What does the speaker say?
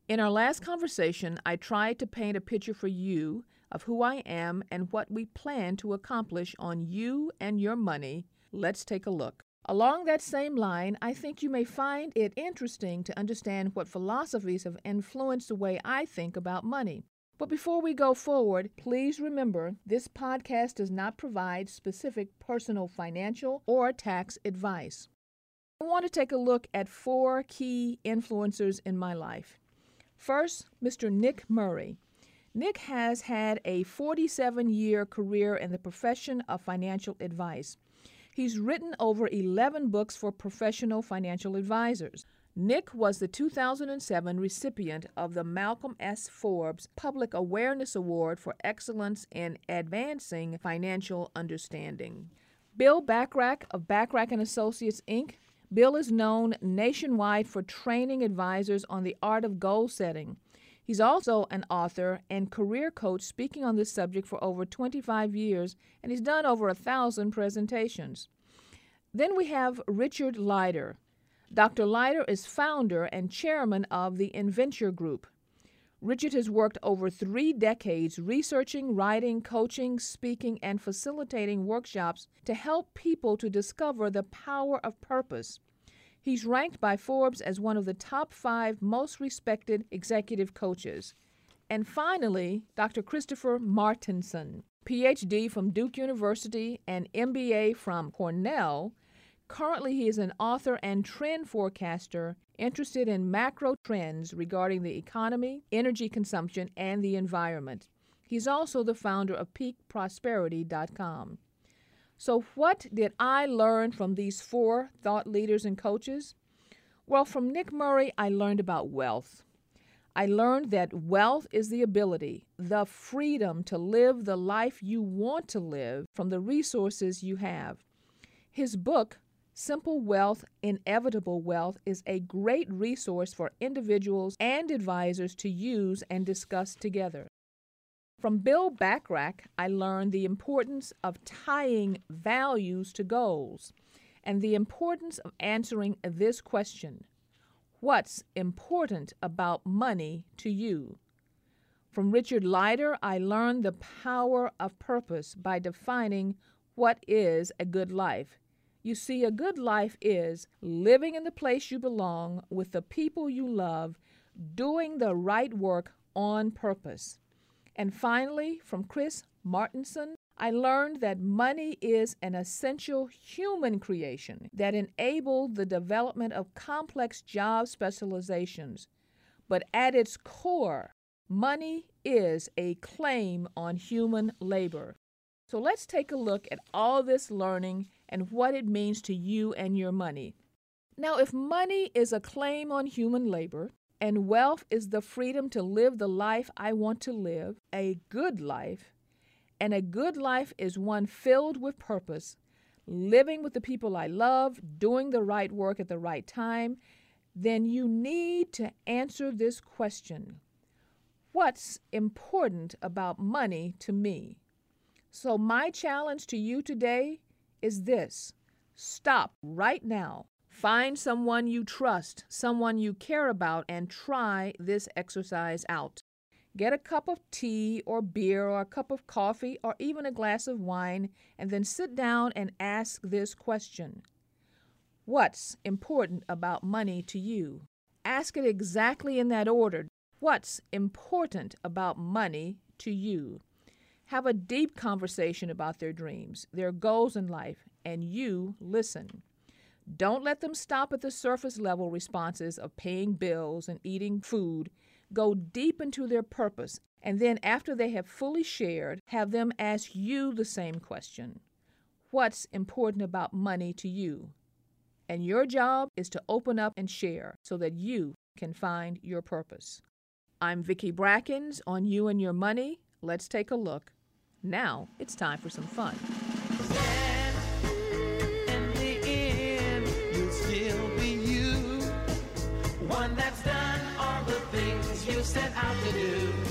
In our last conversation, I tried to paint a picture for you of who I am and what we plan to accomplish on you and your money. Let's take a look. Along that same line, I think you may find it interesting to understand what philosophies have influenced the way I think about money. But before we go forward, please remember this podcast does not provide specific personal financial or tax advice. I want to take a look at 4 key influencers in my life. First, Mr. Nick Murray. Nick has had a 47-year career in the profession of financial advice. He's written over 11 books for professional financial advisors. Nick was the 2007 recipient of the Malcolm S. Forbes Public Awareness Award for Excellence in Advancing Financial Understanding. Bill Bachrach of Bachrach & Associates, Inc. Bill is known nationwide for training advisors on the art of goal setting. He's also an author and career coach speaking on this subject for over 25 years, and he's done over 1,000 presentations. Then we have Richard Leider. Dr. Leider is founder and chairman of the Inventure Group. Richard has worked over 3 decades researching, writing, coaching, speaking, and facilitating workshops to help people to discover the power of purpose. He's ranked by Forbes as one of the top 5 most respected executive coaches. And finally, Dr. Christopher Martenson, PhD from Duke University and MBA from Cornell. Currently, he is an author and trend forecaster interested in macro trends regarding the economy, energy consumption, and the environment. He's also the founder of peakprosperity.com. So what did I learn from these 4 thought leaders and coaches? Well, from Nick Murray, I learned about wealth. I learned that wealth is the ability, the freedom to live the life you want to live from the resources you have. His book, Simple Wealth, Inevitable Wealth, is a great resource for individuals and advisors to use and discuss together. From Bill Bachrach, I learned the importance of tying values to goals and the importance of answering this question: what's important about money to you? From Richard Leider, I learned the power of purpose by defining what is a good life. You see, a good life is living in the place you belong with the people you love, doing the right work on purpose. And finally, from Chris Martenson, I learned that money is an essential human creation that enabled the development of complex job specializations. But at its core, money is a claim on human labor. So let's take a look at all this learning and what it means to you and your money. Now, if money is a claim on human labor, and wealth is the freedom to live the life I want to live, a good life, and a good life is one filled with purpose, living with the people I love, doing the right work at the right time, then you need to answer this question: what's important about money to me? So my challenge to you today is this: stop right now. Find someone you trust, someone you care about, and try this exercise out. Get a cup of tea or beer or a cup of coffee or even a glass of wine, and then sit down and ask this question: what's important about money to you? Ask it exactly in that order. What's important about money to you? Have a deep conversation about their dreams, their goals in life, and you listen. Don't let them stop at the surface level responses of paying bills and eating food. Go deep into their purpose, and then after they have fully shared, have them ask you the same question: what's important about money to you? And your job is to open up and share so that you can find your purpose. I'm Vicki Brackens on You and Your Money. Let's take a look. Now it's time for some fun. One that's done all the things you set out to do.